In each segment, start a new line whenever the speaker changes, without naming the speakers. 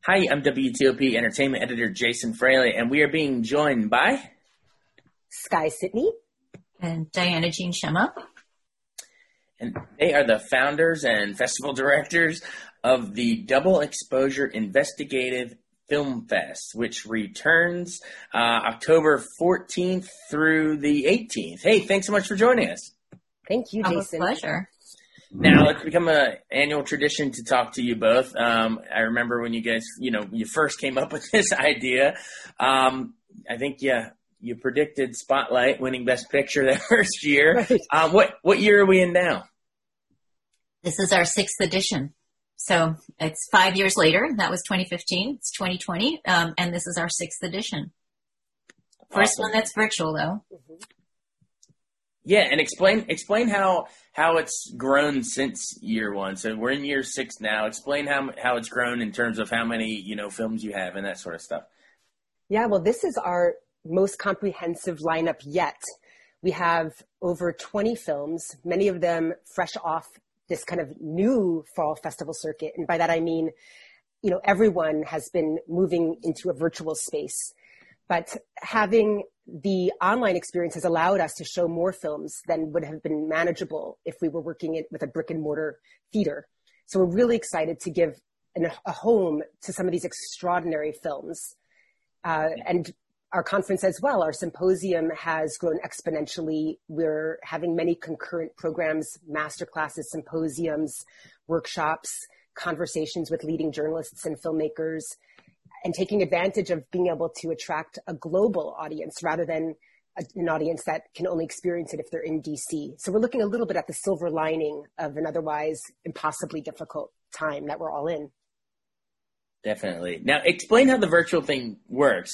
Hi, I'm WTOP Entertainment Editor Jason Fraley, and we are being joined by
Sky Sidney
and Diana Jean Shema.
And they are the founders and festival directors of the Double Exposure Investigative Film Fest, which returns October 14th through the 18th. Hey, thanks so much for joining us.
Thank you, Jason.
Our pleasure.
Now, it's become an annual tradition to talk to you both. I remember when you guys, you first came up with this idea. I think, you predicted Spotlight winning Best Picture that first year.
Right.
What year are we in now?
This is our 6th edition. So it's 5 years later. That was 2015. It's 2020. And this is our 6th edition. First
Awesome.
one that's virtual, though.
Mm-hmm.
Yeah, and explain how it's grown since year one. So we're in year 6 now. Explain how it's grown in terms of how many, films you have and that sort of stuff.
Yeah, well, this is our most comprehensive lineup yet. We have over 20 films, many of them fresh off this kind of new fall festival circuit. And by that, I mean, everyone has been moving into a virtual space, but having the online experience has allowed us to show more films than would have been manageable if we were working with a brick and mortar theater. So we're really excited to give a home to some of these extraordinary films. And our conference as well, our symposium has grown exponentially. We're having many concurrent programs, masterclasses, symposiums, workshops, conversations with leading journalists and filmmakers, and taking advantage of being able to attract a global audience rather than an audience that can only experience it if they're in DC. So we're looking a little bit at the silver lining of an otherwise impossibly difficult time that we're all in.
Definitely. Now, explain how the virtual thing works.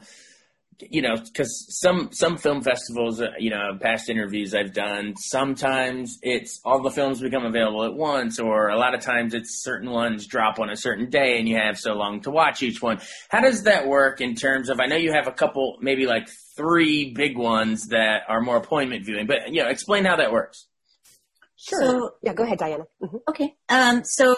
Because some film festivals, past interviews I've done, sometimes it's all the films become available at once, or a lot of times it's certain ones drop on a certain day and you have so long to watch each one. How does that work in terms of, I know you have a couple, maybe like 3 big ones that are more appointment viewing, but, explain how that works.
Sure.
So,
yeah, go ahead, Diana. Mm-hmm.
Okay. So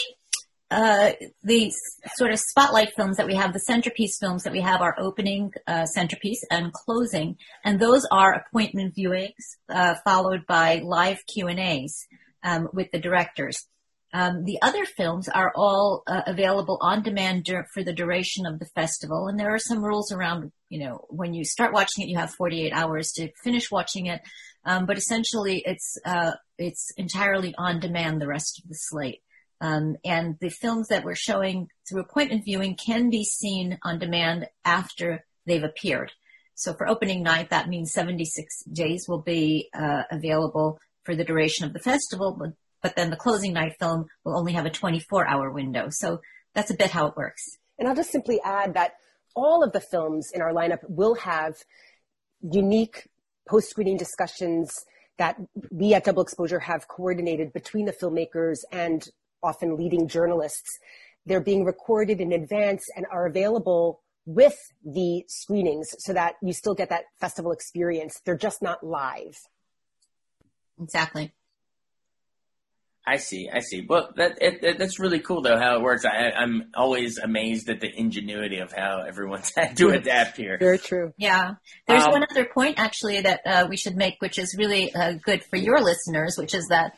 the sort of spotlight films that we have, the centerpiece films that we have are opening centerpiece and closing, and those are appointment viewings followed by live Q&As with the directors. The other films are all available on demand for the duration of the festival, and there are some rules around, when you start watching it, you have 48 hours to finish watching it, but essentially it's entirely on demand the rest of the slate. And the films that we're showing through appointment viewing can be seen on demand after they've appeared. So for opening night, that means 76 days will be available for the duration of the festival, but then the closing night film will only have a 24-hour window. So that's a bit how it works.
And I'll just simply add that all of the films in our lineup will have unique post-screening discussions that we at Double Exposure have coordinated between the filmmakers and often leading journalists. They're being recorded in advance and are available with the screenings so that you still get that festival experience. They're just not live.
Exactly.
I see. Well, that's really cool, though, how it works. I'm always amazed at the ingenuity of how everyone's had to adapt here.
Very true.
Yeah. There's one other point, actually, that we should make, which is really good for your listeners, which is that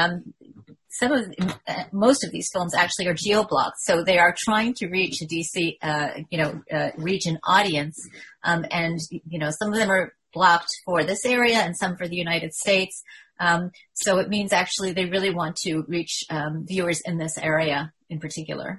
most of these films actually are geo-blocked, so they are trying to reach a DC, region audience, and some of them are blocked for this area and some for the United States. So it means actually they really want to reach viewers in this area in particular.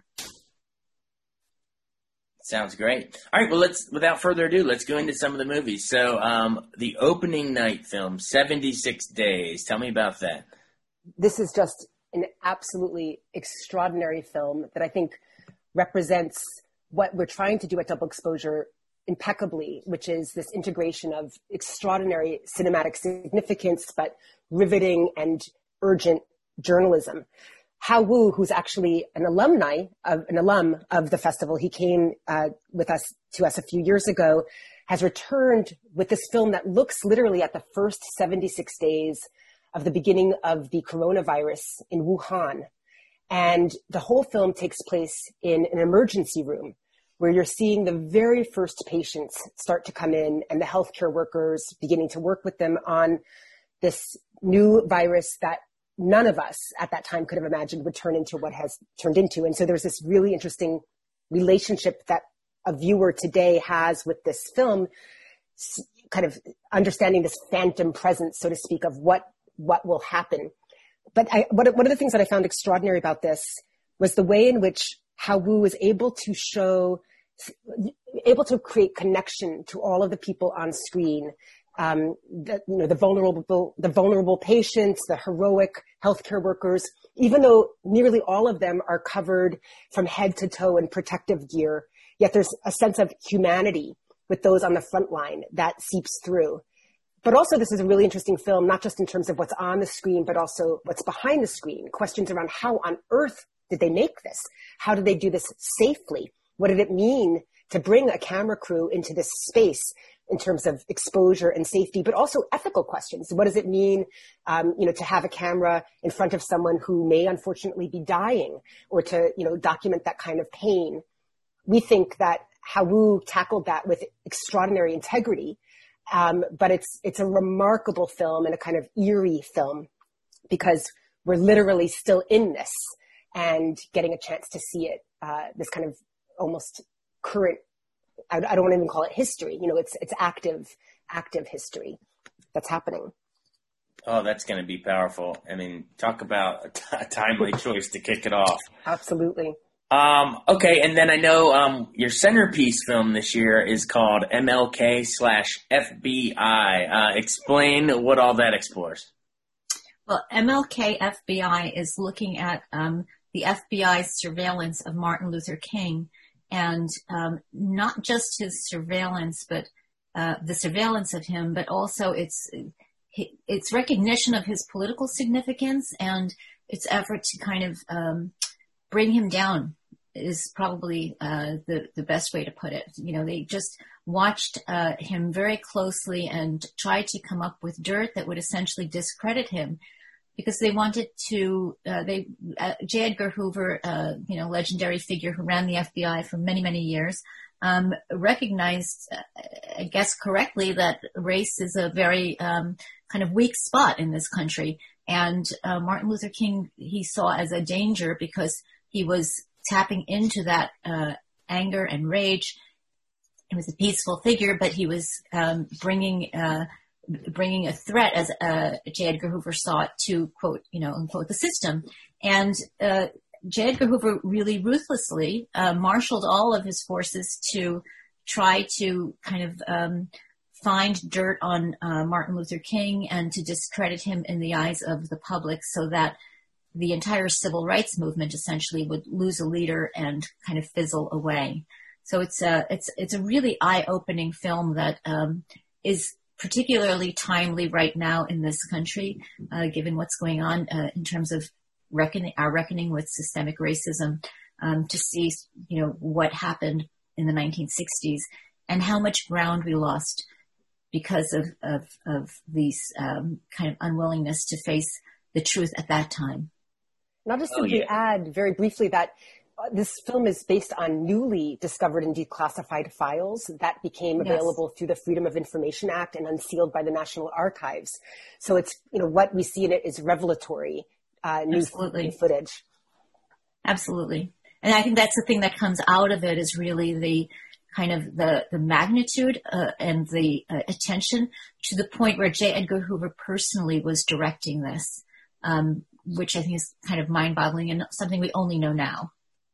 Sounds great. All right, well, without further ado, let's go into some of the movies. So the opening night film, 76 Days. Tell me about that.
This is just an absolutely extraordinary film that I think represents what we're trying to do at Double Exposure impeccably, which is this integration of extraordinary cinematic significance, but riveting and urgent journalism. Hao Wu, who's actually an alum of the festival, he came to us a few years ago, has returned with this film that looks literally at the first 76 days of the beginning of the coronavirus in Wuhan. And the whole film takes place in an emergency room where you're seeing the very first patients start to come in and the healthcare workers beginning to work with them on this new virus that none of us at that time could have imagined would turn into what has turned into. And so there's this really interesting relationship that a viewer today has with this film, kind of understanding this phantom presence, so to speak, of what will happen. But one of the things that I found extraordinary about this was the way in which Hao Wu was able to create connection to all of the people on screen. The vulnerable patients, the heroic healthcare workers, even though nearly all of them are covered from head to toe in protective gear, yet there's a sense of humanity with those on the front line that seeps through. But also this is a really interesting film, not just in terms of what's on the screen, but also what's behind the screen. Questions around how on earth did they make this? How did they do this safely? What did it mean to bring a camera crew into this space in terms of exposure and safety, but also ethical questions? What does it mean, to have a camera in front of someone who may unfortunately be dying, or to, document that kind of pain? We think that Hao Wu tackled that with extraordinary integrity. But it's a remarkable film and a kind of eerie film because we're literally still in this and getting a chance to see it, this kind of almost current, I don't want to even call it history. It's active history that's happening.
Oh, that's going to be powerful. I mean, talk about a timely choice to kick it off.
Absolutely.
Okay, and then I know your centerpiece film this year is called MLK/FBI. Explain what all that explores.
Well, MLK FBI is looking at the FBI's surveillance of Martin Luther King, and not just his surveillance, but the surveillance of him, but also its recognition of his political significance and its effort to kind of bring him down is probably the best way to put it. They just watched him very closely and tried to come up with dirt that would essentially discredit him, because they wanted to. J. Edgar Hoover, legendary figure who ran the FBI for many, many years, recognized, I guess correctly, that race is a very kind of weak spot in this country. And Martin Luther King he saw as a danger because he was tapping into that anger and rage. He was a peaceful figure, but he was bringing a threat, as J. Edgar Hoover saw it, to quote, unquote, the system. And J. Edgar Hoover really ruthlessly marshaled all of his forces to try to kind of find dirt on Martin Luther King and to discredit him in the eyes of the public, so that the entire civil rights movement essentially would lose a leader and kind of fizzle away. So it's a really eye-opening film that is particularly timely right now in this country, given what's going on in terms of our reckoning with systemic racism, to see what happened in the 1960s and how much ground we lost because of these kind of unwillingness to face the truth at that time.
And I'll just simply add very briefly that this film is based on newly discovered and declassified files that became available through the Freedom of Information Act and unsealed by the National Archives. So it's, what we see in it is revelatory new footage. Absolutely.
And I think that's the thing that comes out of it, is really the kind of the magnitude and the attention, to the point where J. Edgar Hoover personally was directing this, which I think is kind of mind-boggling and something we only know now.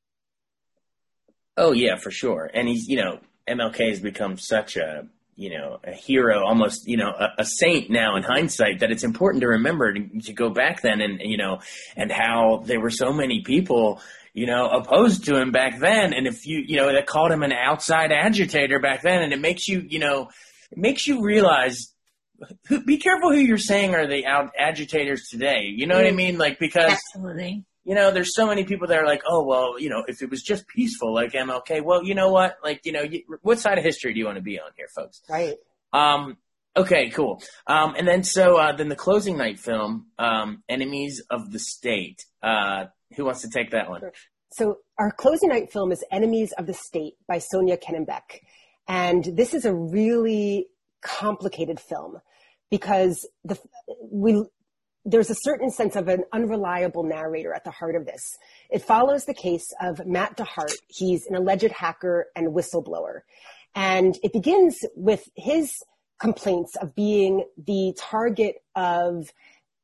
Oh, yeah, for sure. And he's, MLK has become such a hero, almost, a saint now in hindsight, that it's important to remember to go back then and how there were so many people, opposed to him back then. And if that called him an outside agitator back then. And it makes you, realize, be careful who you're saying are the agitators today. You know what I mean? Because
absolutely.
There's so many people that are like, oh, well, if it was just peaceful like MLK, well, you know what? What side of history do you want to be on here, folks?
Right.
Okay, cool. And then then the closing night film, Enemies of the State. Who wants to take that one?
So our closing night film is Enemies of the State by Sonia Kennebeck. And this is a really complicated film because there's a certain sense of an unreliable narrator at the heart of this. It follows the case of Matt DeHart. He's an alleged hacker and whistleblower. And it begins with his complaints of being the target of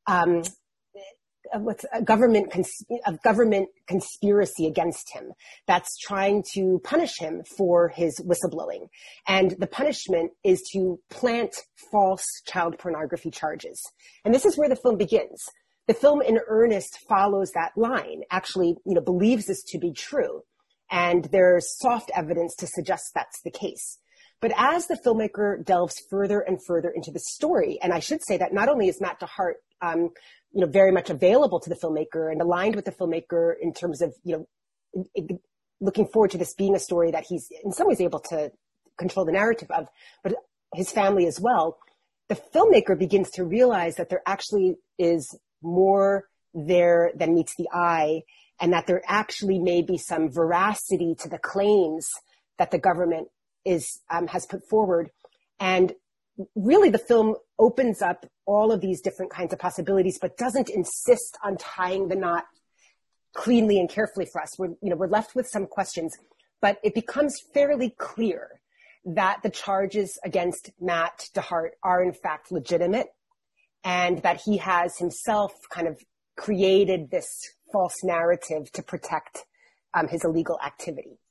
government conspiracy against him that's trying to punish him for his whistleblowing. And the punishment is to plant false child pornography charges. And this is where the film begins. The film in earnest follows that line, actually, believes this to be true. And there's soft evidence to suggest that's the case. But as the filmmaker delves further and further into the story, and I should say that not only is Matt DeHart, very much available to the filmmaker and aligned with the filmmaker in terms of, looking forward to this being a story that he's in some ways able to control the narrative of, but his family as well. The filmmaker begins to realize that there actually is more there than meets the eye, and that there actually may be some veracity to the claims that the government has put forward. And really the film opens up all of these different kinds of possibilities, but doesn't insist on tying the knot cleanly and carefully for us. We're left with some questions, but it becomes fairly clear that the charges against Matt DeHart are in fact legitimate, and that he has himself kind of created this false narrative to protect his illegal activity.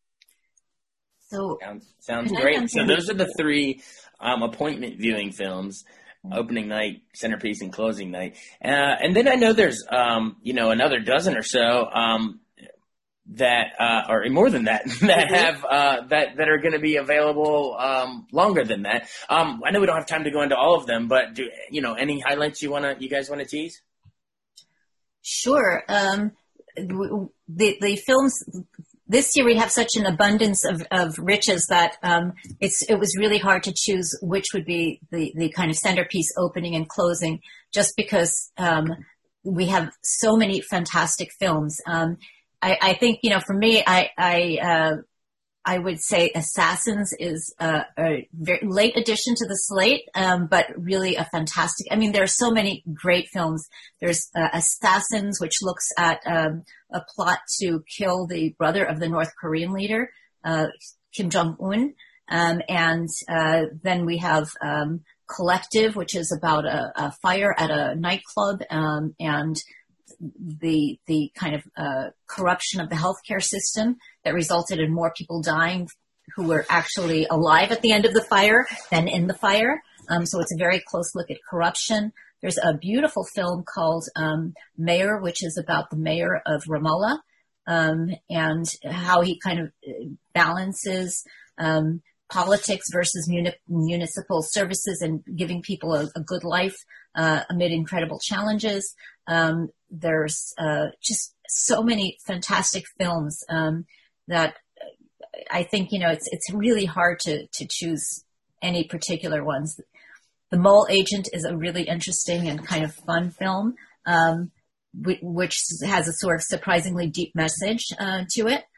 So
sounds great. So those are the three appointment viewing films: opening night, centerpiece, and closing night. And then I know there's another dozen or so that or more than that that have that are going to be available longer than that. I know we don't have time to go into all of them, but any highlights you guys want to tease?
Sure. The films. This year we have such an abundance of riches that it was really hard to choose which would be the kind of centerpiece opening and closing, just because we have so many fantastic films. I think, for me, I would say Assassins is a very late addition to the slate, but really a fantastic. There are so many great films. There's Assassins, which looks at a plot to kill the brother of the North Korean leader, Kim Jong-un. And then we have Collective, which is about a fire at a nightclub, and the kind of corruption of the healthcare system that resulted in more people dying who were actually alive at the end of the fire than in the fire. So it's a very close look at corruption. There's a beautiful film called Mayor, which is about the mayor of Ramallah, and how he kind of balances politics versus municipal services and giving people a good life amid incredible challenges. There's just so many fantastic films that I think, it's really hard to choose any particular ones. The Mole Agent is a really interesting and kind of fun film, which has a sort of surprisingly deep message to it.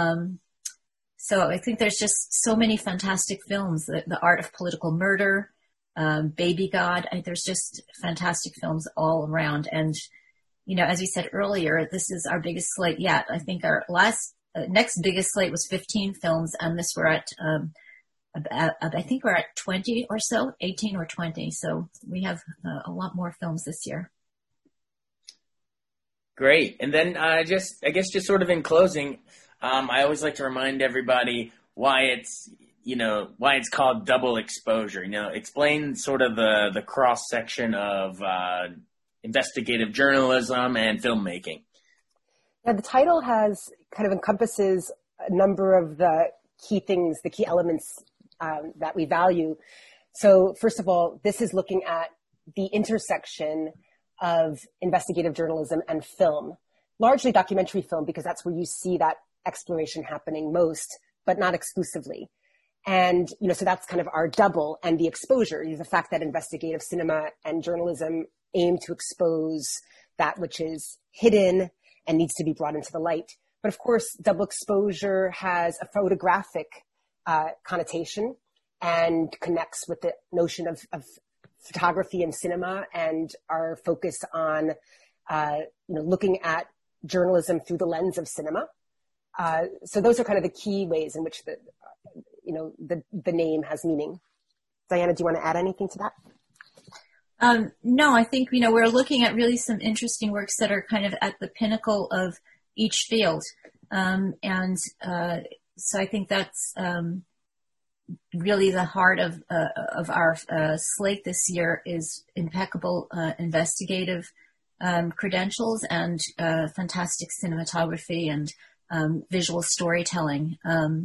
So I think there's just so many fantastic films. The Art of Political Murder, Baby God. There's just fantastic films all around. And, as we said earlier, this is our biggest slate yet. I think our next biggest slate was 15 films, and this we're at, I think we're at 20 or so, 18 or 20. So we have a lot more films this year.
Great. And then I guess just sort of in closing, I always like to remind everybody why it's called double exposure. Explain sort of the cross section of investigative journalism and filmmaking.
Yeah, the title kind of encompasses a number of the key things, the key elements that we value. So first of all, this is looking at the intersection of investigative journalism and film, largely documentary film, because that's where you see that exploration happening most, but not exclusively. And, so that's kind of our double, and the exposure is the fact that investigative cinema and journalism aim to expose that which is hidden and needs to be brought into the light. But of course, double exposure has a photographic connotation and connects with the notion of photography and cinema, and our focus on looking at journalism through the lens of cinema. So those are kind of the key ways in which the name has meaning. Diana, do you want to add anything to that?
No, I think, we're looking at really some interesting works that are kind of at the pinnacle of each field. So I think that's really the heart of our slate this year is impeccable investigative credentials and fantastic cinematography and visual storytelling.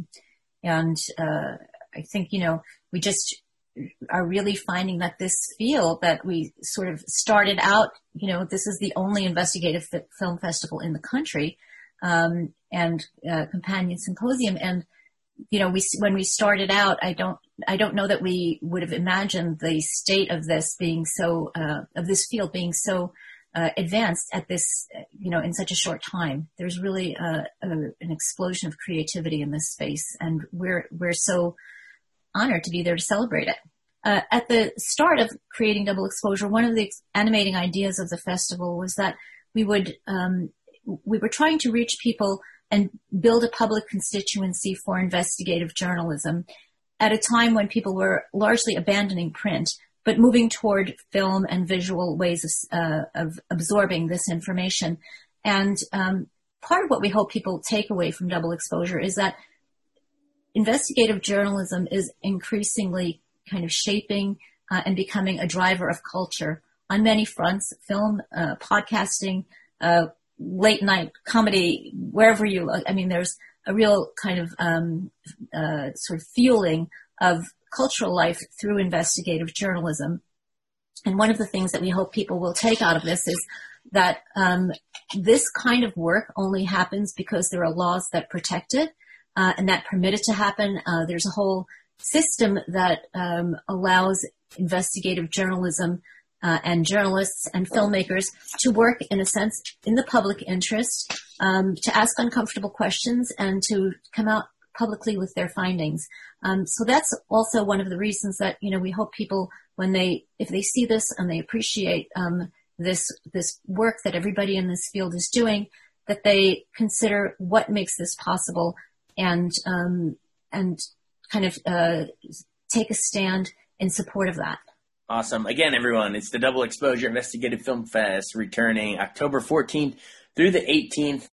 I think, we just are really finding that this field that we sort of started out, this is the only investigative film festival in the country, and companion symposium. And, when we started out, I don't know that we would have imagined the state of this being so, of this field being so advanced at this, in such a short time. There's really an explosion of creativity in this space, and we're so honored to be there to celebrate it. At the start of creating Double Exposure, one of the animating ideas of the festival was that we were trying to reach people and build a public constituency for investigative journalism at a time when people were largely abandoning print, but moving toward film and visual ways of absorbing this information. And part of what we hope people take away from Double Exposure is that investigative journalism is increasingly kind of shaping and becoming a driver of culture on many fronts: film, podcasting, late night comedy, wherever you look. I mean, there's a real kind of sort of fueling of cultural life through investigative journalism. And one of the things that we hope people will take out of this is that this kind of work only happens because there are laws that protect it and that permit it to happen. There's a whole system that allows investigative journalism and journalists and filmmakers to work, in a sense, in the public interest, to ask uncomfortable questions and to come out publicly with their findings. So that's also one of the reasons that, we hope people, if they see this and they appreciate this work that everybody in this field is doing, that they consider what makes this possible and kind of take a stand in support of that.
Awesome. Again, everyone, it's the Double Exposure Investigative Film Fest returning October 14th through the 18th.